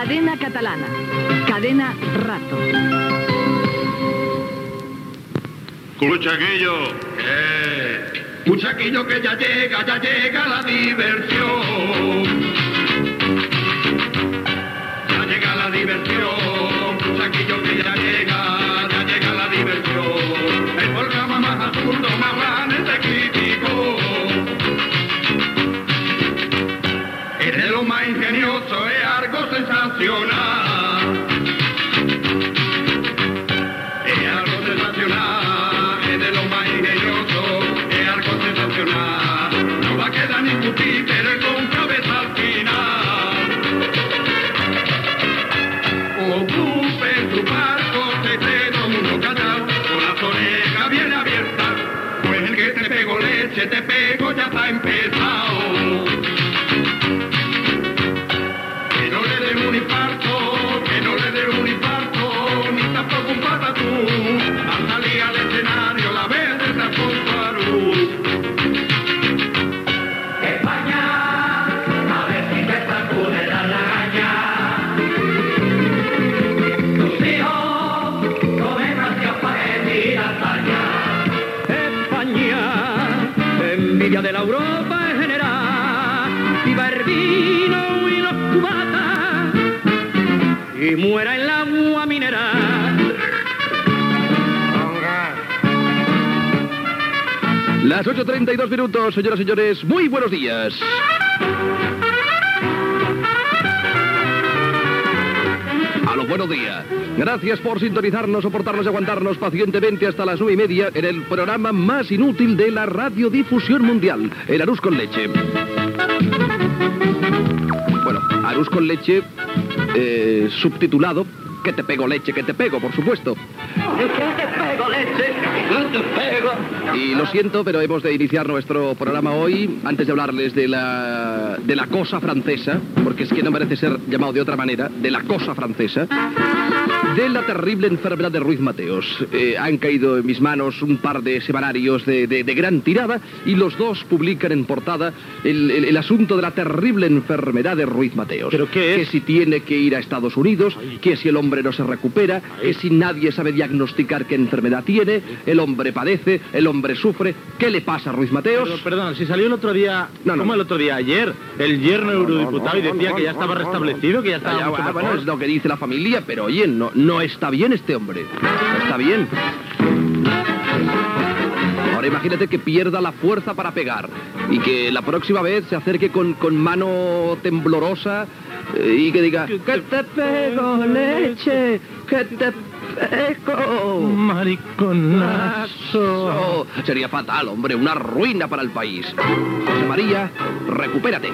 Cadena Catalana. Cadena Rato. Cuchaquillo. Cuchaquillo que ya llega la diversión. Ya llega la diversión. Cuchaquillo que ya llega la diversión. El programa más absurdo, más grande te critico. Es de lo más ingenioso, es algo sensacional. Es algo sensacional, es de lo más ingenioso, es algo sensacional. No va a quedar ningún títere con cabeza al final. Ocupen su barco, se esté todo mundo callado, con las orejas bien abiertas, pues el que te pego leche, te pego, ya está empezado. Que no le dé un infarto, que no le dé un infarto, ni tampoco un patatú, al salir al escenario la vez de Transformaru. España, a ver si te sacude la lagaña. Tus hijos comen ración para decir hazaña. España, envidia de la Europa en general, viva el vino y los cubatas, y muera el agua mineral. Las 8:32 minutos, señoras y señores, muy buenos días. A los buenos días. Gracias por sintonizarnos, soportarnos y aguantarnos pacientemente hasta las 9:30 en el programa más inútil de la radiodifusión mundial, el Arús con Leche. Bueno, Arús con Leche, subtitulado Que te pego leche, que te pego, por supuesto. Que te pego leche, que te pego. Y lo siento, pero hemos de iniciar nuestro programa hoy, antes de hablarles de la cosa francesa, porque es que no merece ser llamado de otra manera, de la cosa francesa, de la terrible enfermedad de Ruiz Mateos. Han caído en mis manos un par de semanarios de gran tirada, y los dos publican en portada el asunto de la terrible enfermedad de Ruiz Mateos. ¿Pero qué es? Que si tiene que ir a Estados Unidos, que si el hombre no se recupera, que si nadie sabe diagnosticar qué enfermedad tiene, el hombre padece, el hombre sufre. ¿Qué le pasa a Ruiz Mateos? Pero, perdón, si salió el otro día, el otro día, ayer, el yerno eurodiputado y decía que ya estaba restablecido, que ya estaba mucho mejor. Bueno, es lo que dice la familia, pero oye, no está bien este hombre. No está bien. Ahora imagínate que pierda la fuerza para pegar y que la próxima vez se acerque con mano temblorosa y que diga que te pego leche, que te pego mariconazo. Sería fatal, hombre, una ruina para el país. José María, recupérate.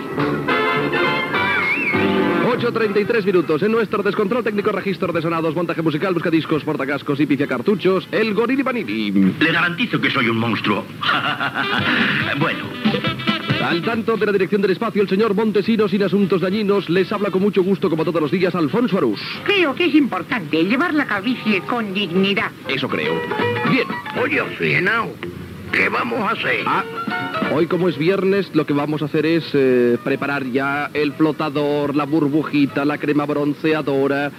8:33 minutos. En nuestro descontrol técnico, registro de sonados, montaje musical, buscadiscos, portacascos y pifiacartuchos, el Gorili Panini. Le garantizo que soy un monstruo. Bueno. Al tanto de la dirección del espacio, el señor Montesinos, sin asuntos dañinos, les habla con mucho gusto, como todos los días, Alfonso Arús. Creo que es importante llevar la calvicie con dignidad. Eso creo. Bien. Oye, Henao, ¿qué vamos a hacer? Hoy, como es viernes, lo que vamos a hacer es preparar ya el flotador, la burbujita, la crema bronceadora.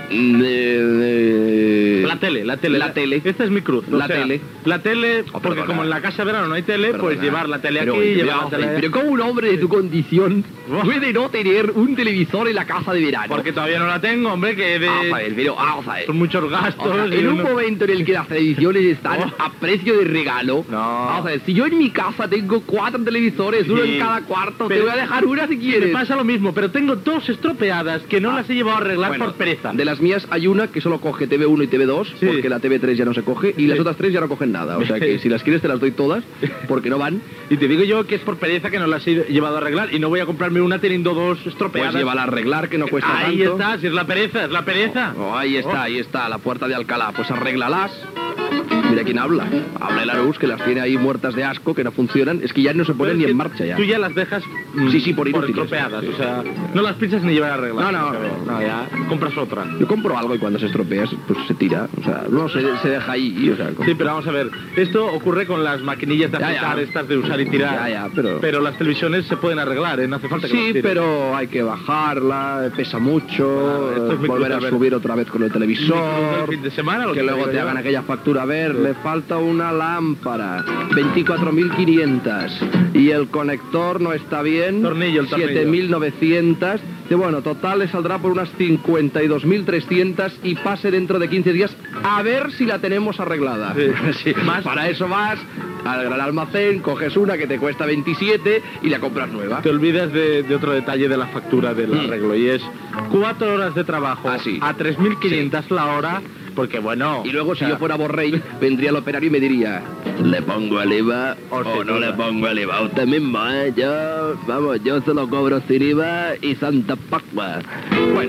La tele. Esta es mi cruz. La tele. La tele, porque perdona. como en la casa de verano no hay tele, Perdona. pues llevar la tele Pero, aquí, llevar la tele... Pero ¿cómo un hombre de tu condición puede no tener un televisor en la casa de verano? Porque todavía no la tengo, hombre, que de... Vamos a ver, pero vamos a ver. Son muchos gastos. O sea, y en un uno- momento en el que las televisiones están a precio de regalo, No. vamos a ver, si yo en mi casa tengo 4 televisores, uno Sí. en cada cuarto, Pero- te voy a dejar una si Me quieres. pasa lo mismo, pero tengo 2 estropeadas que no las he llevado a arreglar Bueno, por pereza. De las mías hay una que solo coge TV1 y TV2, Sí. porque la TV3 ya no se coge, y las Sí. otras 3 ya no cogen nada. O sea que si las quieres te las doy todas, porque no van. Y te digo yo que es por pereza que no las he llevado a arreglar y no voy a comprarme una teniendo 2 estropeadas. Pues llévala a arreglar, que no cuesta Ahí tanto. está, si es la pereza, es la pereza. Oh, ahí está, la puerta de Alcalá. Pues arréglalas. Mira quién habla. Habla el Arús, que las tiene ahí muertas de asco, que no funcionan. Es que ya no se ponen ni en marcha ya. Tú ya las dejas Sí, por inútiles. estropeadas. Sí. O sea, no las pinchas ni llevar a arreglar. No, ya compras otra. Yo compro algo y cuando se estropea, pues se tira. O sea, no se deja ahí. O sea, Sí, pero vamos a ver. Esto ocurre con las maquinillas de afeitar, estas de usar y tirar. Ya, pero las televisiones se pueden arreglar, ¿eh? No hace falta que las Sí, tires. pero hay que bajarla, pesa mucho, Esto es mi volver cruz, a a ver. subir otra vez con el El televisor, fin de semana, lo que que luego digo te yo. hagan aquella factura. A ver, le falta una lámpara, 24.500, y el conector no está bien, Tornillo, el tornillo. 7.900, y bueno, total le saldrá por unas 52.300 y pase dentro de 15 días a ver si la tenemos arreglada. Sí. Más para eso vas al gran almacén, coges una que te cuesta 27 y la compras nueva. Te olvidas de otro detalle de la factura del arreglo, y es 4 horas de trabajo Ah, sí. a 3.500 la hora, porque bueno... Y luego, o sea, si yo fuera Borrell, vendría el operario y me diría: ¿le pongo el IVA o no le pongo el IVA? Usted mismo, ¿eh? Yo se lo cobro sin IVA y Santa Pascua. Bueno.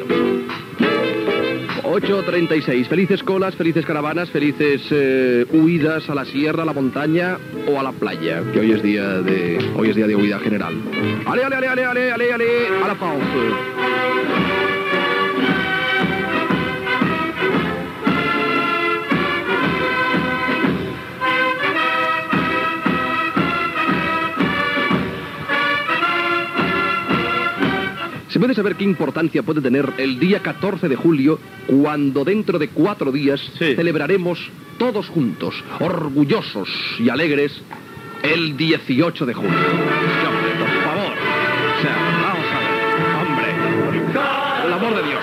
8:36. Felices colas, felices caravanas, felices huidas a la sierra, a la montaña o a la playa, que hoy es día de huida general. Ale, ale, ale, ale, ale, ale, ale, a la France. ¿Se puede saber qué importancia puede tener el día 14 de julio, cuando dentro de 4 días celebraremos todos juntos, orgullosos y alegres, el 18 de julio? Hombre, por favor. O sea, vamos a ver. Hombre, por el amor de Dios.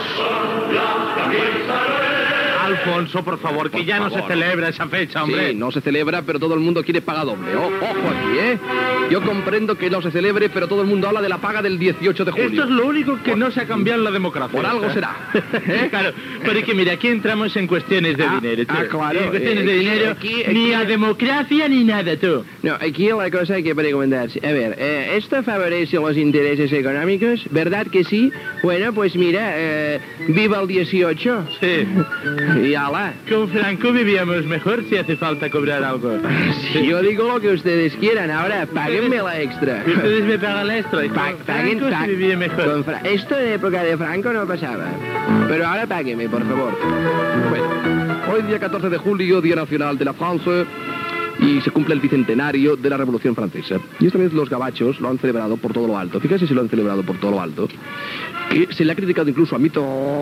Alfonso, por favor, que Por ya no favor. se celebra esa fecha, hombre. Sí, no se celebra, pero todo el mundo quiere paga doble. Ojo aquí, ¿eh? Yo comprendo que no se celebre, pero todo el mundo habla de la paga del 18 de julio. Esto es lo único que no se ha cambiado en la democracia. Por algo ¿eh? será. Claro, pero es que mira, aquí entramos en cuestiones de dinero. Tú. claro. En cuestiones de dinero, Aquí- ni a democracia ni nada, tú. No, aquí la cosa hay que preguntarse. A ver, ¿esto favorece los intereses económicos? ¿Verdad que sí? Bueno, pues mira, viva el 18. Sí. Y ala. Con Franco vivíamos mejor si hace falta cobrar algo. Yo digo lo que ustedes quieran, ahora páguenme la extra. Ustedes me pagan la extra y con Paguen, Franco se vivía mejor. Esto en época de Franco no pasaba. Pero ahora páguenme, por favor. Bueno, hoy día 14 de julio, Día Nacional de la France, y se cumple el bicentenario de la Revolución Francesa. Y esta vez los gabachos lo han celebrado por todo lo alto. Fíjate si lo han celebrado por todo lo alto. Que se le ha criticado incluso a Mito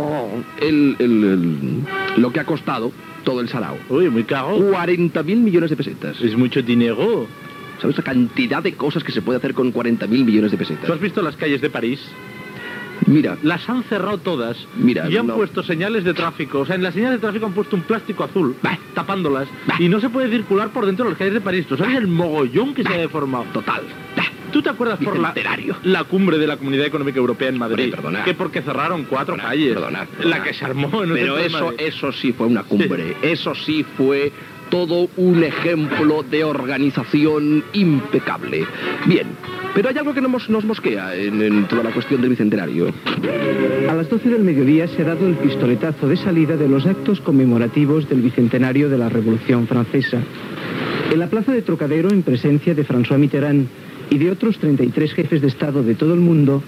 lo que ha costado todo el sarao. Uy, muy caro. 40.000 millones de pesetas. Es mucho dinero. ¿Sabes la cantidad de cosas que se puede hacer con 40.000 millones de ¿Tú pesetas? has visto las calles de París? Mira, Las han cerrado todas. Mira, y han no. puesto señales de tráfico. O sea, en las señales de tráfico han puesto un plástico azul, tapándolas. Y no se puede circular por dentro de las calles de París. ¿Tú sabes el mogollón que se ha deformado? total. ¿Tú te acuerdas por Bicentenario. la cumbre de la Comunidad Económica Europea en Madrid? Hombre, perdona. Que porque cerraron 4 calles. Perdona. La que se armó en el Pero centro de Madrid. eso sí fue una cumbre. Eso sí fue todo un ejemplo de organización impecable. Bien, pero hay algo que nos mosquea en toda la cuestión del bicentenario. A las 12 del mediodía se ha dado el pistoletazo de salida de los actos conmemorativos del bicentenario de la Revolución Francesa. En la plaza de Trocadero, en presencia de François Mitterrand y de otros 33 jefes de Estado de todo el mundo,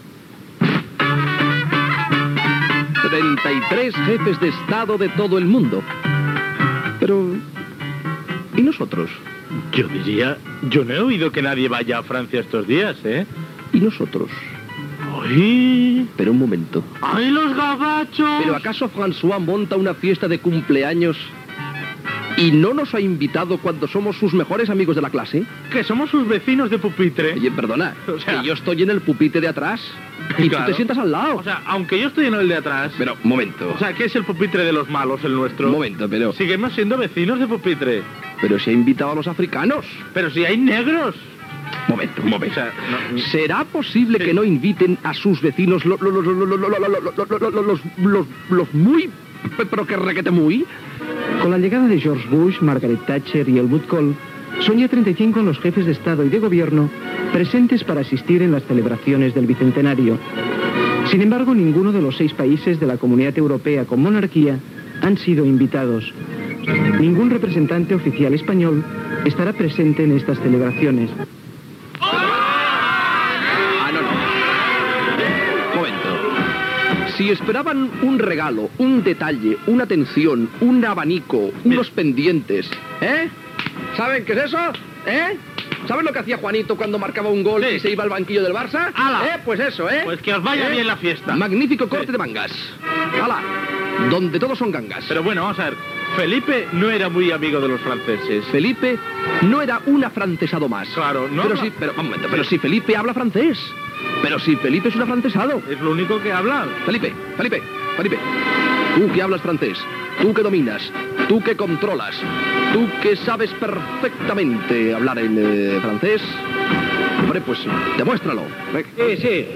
33 jefes de Estado de todo el mundo. Pero, ¿y nosotros? Yo diría... Yo no he oído que nadie vaya a Francia estos días, ¿eh? ¿Y nosotros? ¡Ay! Pero un momento. ¡Ay, los gabachos! ¿Pero acaso François monta una fiesta de cumpleaños y no nos ha invitado cuando somos sus mejores amigos de la clase? Que somos sus vecinos de pupitre. Oye, perdona, O sea- que yo estoy en el pupitre de atrás y Claro. tú te sientas al lado. O sea, aunque yo estoy en el de atrás... Pero, un momento. O sea, ¿qué es el pupitre de los malos, el nuestro? Un momento, pero Seguimos siendo vecinos de pupitre. se ha invitado a los africanos. Pero si hay negros. Momento. O sea, no- ¿Será posible que no inviten a sus vecinos los muy, pero que requete muy? con la llegada de George Bush, Margaret Thatcher y Helmut Kohl, son ya 35 los jefes de Estado y de Gobierno presentes para asistir en las celebraciones del Bicentenario. Sin embargo, ninguno de los 6 países de la Comunidad Europea con monarquía han sido invitados. Ningún representante oficial español estará presente en estas celebraciones. Si esperaban un regalo, un detalle, una atención, un abanico, unos pendientes, ¿eh? ¿Saben qué es eso? ¿Eh? ¿Saben lo que hacía Juanito cuando marcaba un gol y se iba al banquillo del Barça? ¡Hala! Pues eso, ¿eh? Pues que os vaya bien la fiesta. Magnífico corte de mangas. ¡Hala! Donde todos son gangas. Pero bueno, vamos a ver. Felipe no era muy amigo de los franceses. Felipe no era un afrancesado más. Claro, no. Pero sí, un momento, pero si Felipe habla francés. Pero si Felipe es un afrancesado. Es lo único que habla. Felipe. Tú que hablas francés, tú que dominas, tú que controlas, tú que sabes perfectamente hablar en francés. Hombre, pues demuéstralo. Sí.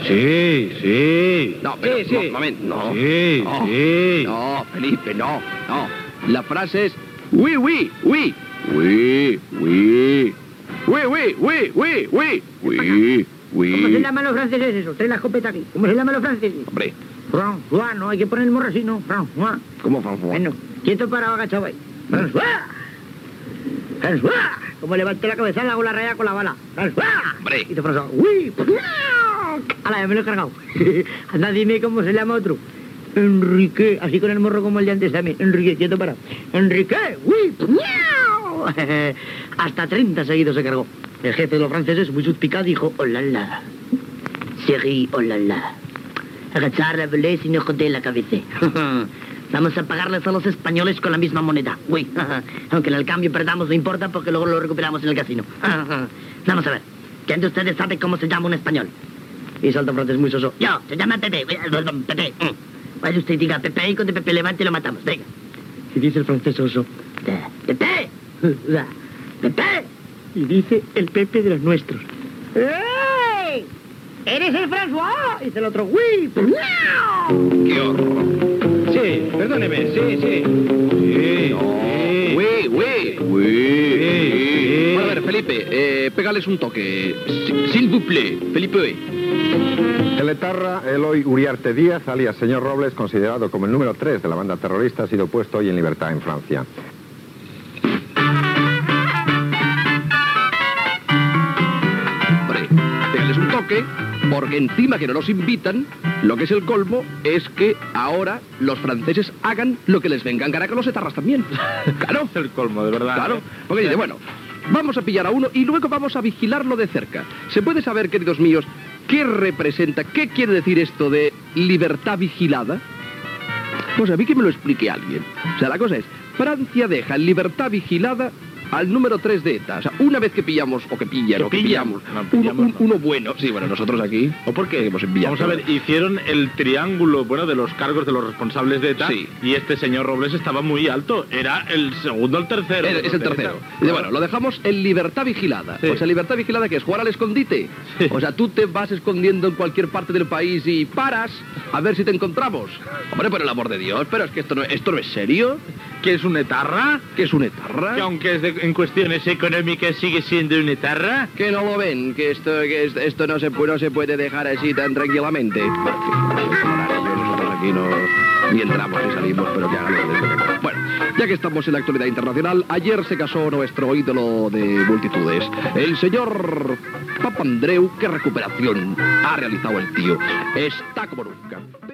No, pero Sí. no, momento, no. Sí. No, Felipe, no. La frase es oui. ¿Cómo se llaman los franceses eso? Trae la escopeta aquí. ¿Cómo se llaman los franceses? Hombre, François, no hay que poner el morro así, ¿no? François. ¿cómo François? Bueno, quieto parado agachado ahí. François. Como levante la cabeza, le hago la raya con la bala. François. Hombre. Y te François. Uy. Ala, ya me lo he cargado. Anda, dime cómo se llama otro. Enrique, así con el morro como el de antes también. Enrique, quieto parado. Enrique. Uy. Hasta 30 seguidos se cargó. El jefe de los franceses, muy suspicaz, dijo: oh la la. Chéri, oh la la. Agachar la volée sin ojo de la cabeza. Vamos a pagarles a los españoles con la misma moneda. Uy, aunque en el cambio perdamos, no importa porque luego lo recuperamos en el casino. Vamos a ver. ¿Quién de ustedes sabe cómo se llama un español? Y salta un francés muy soso. Yo, se llama Pepe. Pepe. Vaya usted y diga Pepe y con de Pepe levante y lo matamos. Venga. Y dice el francés soso: Pepe. Pepe. Y dice el Pepe de los nuestros: ¡Ey! ¡Eres el François! Y dice el otro: ¡Uy! ¡Qué horror! Sí, perdóneme, sí. Bueno, a ver, Felipe, pégales un toque. S'il vous plaît, Felipe. El etarra Eloy Uriarte Díaz, alias señor Robles, considerado como el número 3 de la banda terrorista, ha sido puesto hoy en libertad en Francia. Hombre, pégales un toque, porque encima que no nos invitan, lo que es el colmo es que ahora los franceses hagan lo que les venga en gana con los etarras también. Claro. Es el colmo, de verdad. Claro, porque dice, bueno, vamos a pillar a uno y luego vamos a vigilarlo de cerca. ¿Se puede saber, queridos míos, qué representa, qué quiere decir esto de libertad vigilada? Pues a mí que me lo explique alguien. O sea, la cosa es, Francia deja en libertad vigilada al número 3 de ETA. O sea, una vez que pillamos, o que pillan, o que pillamos, uno bueno. Sí, bueno, nosotros aquí... ¿O por qué? Hemos enviado. Vamos a ver, hicieron el triángulo, bueno, de los cargos de los responsables de ETA. Sí. Y este señor Robles estaba muy alto. Era el segundo o el tercero. Es el tercero. Y bueno, lo dejamos en libertad vigilada. Sí. O sea, libertad vigilada, que es jugar al escondite. Sí. O sea, tú te vas escondiendo en cualquier parte del país y paras a ver si te encontramos. Hombre, por el amor de Dios, pero es que esto no es serio. ¿Qué es un etarra? ¿Qué es un etarra? Que aunque es en cuestiones económicas sigue siendo un etarra. Que no lo ven, que esto no se puede dejar así tan tranquilamente. Nosotros aquí no ni entramos ni salimos, pero que hagan lo que quieran. Bueno, ya que estamos en la actualidad internacional, ayer se casó nuestro ídolo de multitudes, el señor Papandreou. Qué recuperación ha realizado el tío. Está como nunca.